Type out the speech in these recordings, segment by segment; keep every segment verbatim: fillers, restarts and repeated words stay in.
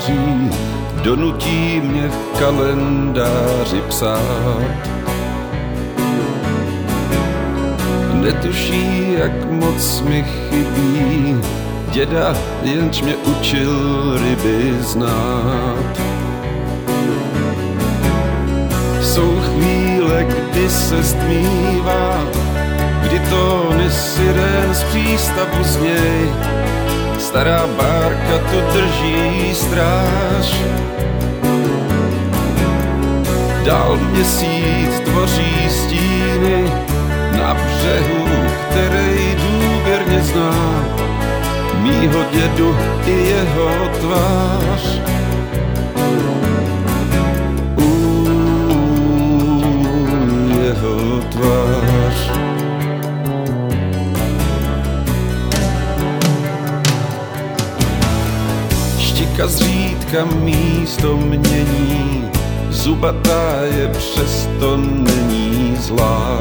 září donutí mě v kalendáři psát. Netuší, jak moc mi chybí děda, jenž mě učil ryby znát. Jsou chvíle, kdy se stmívá, kdy tóny siren z přístavu zněj. Stará bárka tu drží stráž. Dál měsíc tvoří stíny na břehu, který důvěrně zná mýho dědu i jeho tvář. Jeho tvář. Štika zřídka místo mění, zubatá je, přesto není zlá.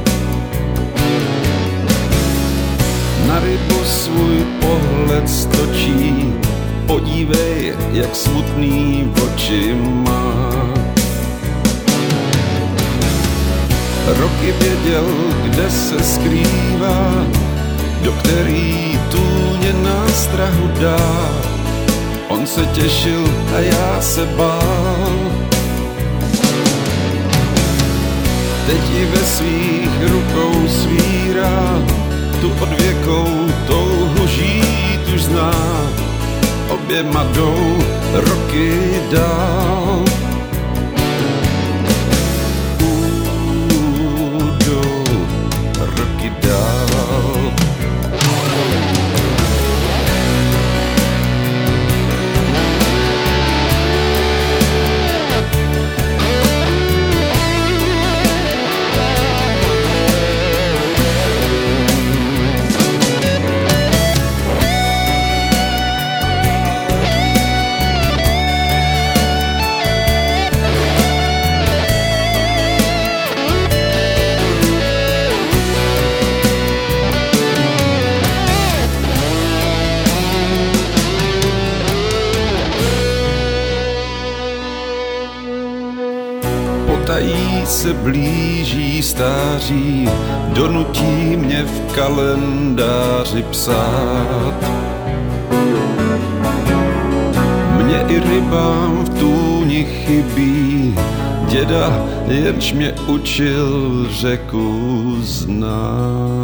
Na rybu svůj pohled stočí, podívej, jak smutný oči má. Roky věděl, kde se skrývá, do který tůně nástrahu dá. On se těšil a já se bál. Teď i ve svých rukou svírá, tu odvěkou touhu žít už zná. Oběma jdou roky dál. Potají se blíží stáří, donutí mě v kalendáři psát. Mně i rybám v tůni chybí děda, jenž mě učil řeku znát.